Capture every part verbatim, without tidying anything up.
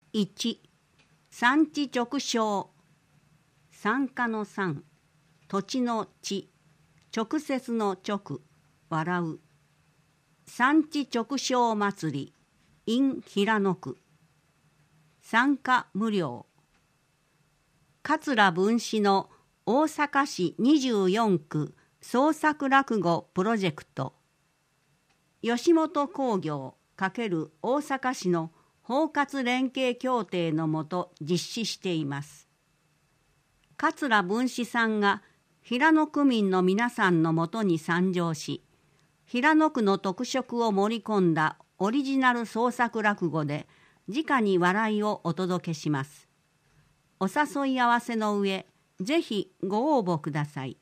いち、産地直称。産科の産、土地の地、直接の直、笑う。産地直称祭り in 平野区。参加無料。桂文史の大阪市にじゅうよん区創作落語プロジェクト。吉本興業×大阪市の包括連携協定のもと実施しています。桂文史さんが平野区民の皆さんのもとに参上し、平野区の特色を盛り込んだオリジナル創作落語で直に笑いをお届けします。お誘い合わせの上、ぜひご応募ください。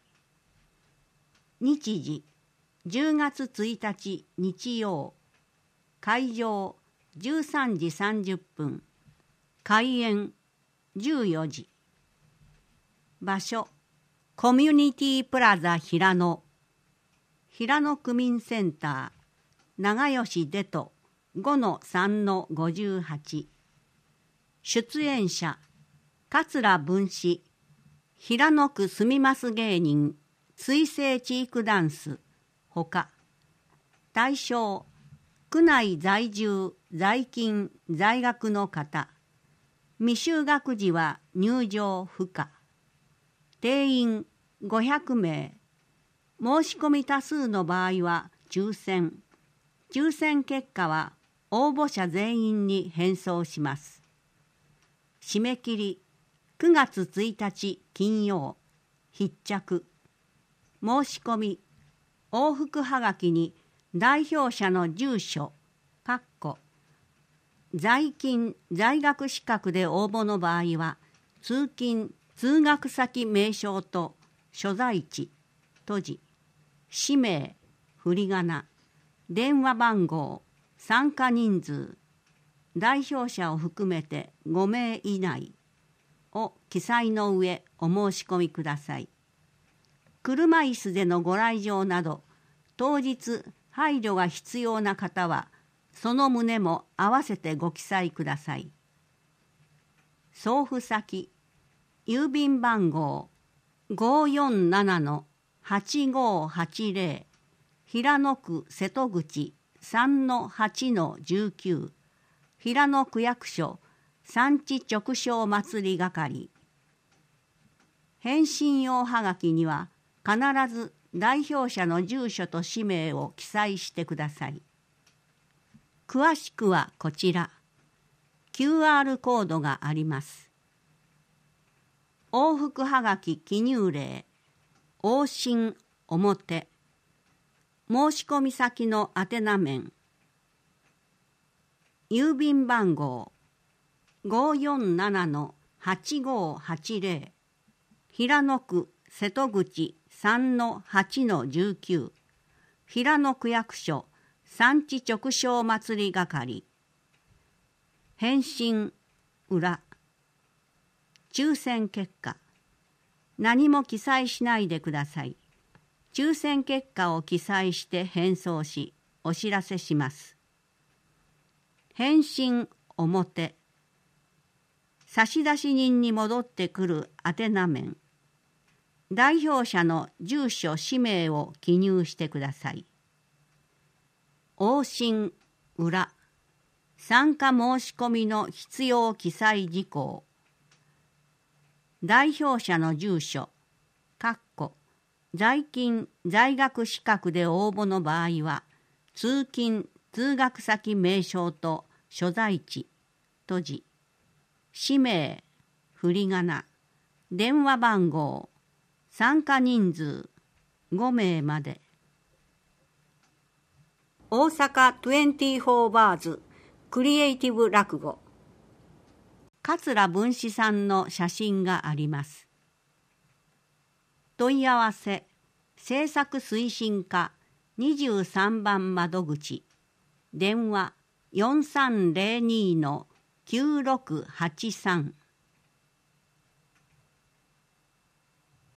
日時、じゅうがつついたち日曜。会場、じゅうさんじさんじゅっぷん。開演、じゅうよじ。場所、コミュニティプラザ平野。平野区民センター、長吉出と ごのさんのごじゅうはち。出演者、桂文史、平野区住みます芸人、水星チークダンス、ほか。対象、区内在住、在勤、在学の方。未就学時は入場不可。定員ごひゃくめい。申し込み多数の場合は抽選。抽選結果は応募者全員に返送します。締め切りくがつついたち金曜。必着。申し込み往復はがきに代表者の住所、括弧在勤・在学資格で応募の場合は通勤・通学先名称と所在地、閉じ、氏名、振り仮名、電話番号、参加人数、代表者を含めてごめい以内を記載の上お申し込みください。車椅子でのご来場など当日配慮が必要な方はその旨も合わせてご記載ください。送付先、郵便番号 ごーよんななのはちごーはちぜろ 平野区瀬戸口 さんのはちのじゅうきゅう 平野区役所産地直称祭り係。返信用はがきには必ず代表者の住所と氏名を記載してください。詳しくはこちら。キューアール コードがあります。往復はがき記入例、往診表、申し込み先の宛名面、郵便番号 ごーよんななのはちごーはちぜろ 平野区瀬戸口 さんのはちのじゅうきゅう 平野区役所産地直称祭り係。返信裏。抽選結果。何も記載しないでください。抽選結果を記載して返送しお知らせします。返信表。差出人に戻ってくる宛名面。代表者の住所・氏名を記入してください。往診裏。参加申し込みの必要記載事項。代表者の住所、括弧在勤・在学資格で応募の場合は、通勤・通学先名称と所在地、閉じ、氏名、振り仮名、電話番号、参加人数ごめいまで。大阪にじゅうよんバーズクリエイティブ落語。桂文史さんの写真があります。問い合わせ、制作推進課にじゅうさんばん窓口、電話 よんさんぜろにのきゅうろくはちさん。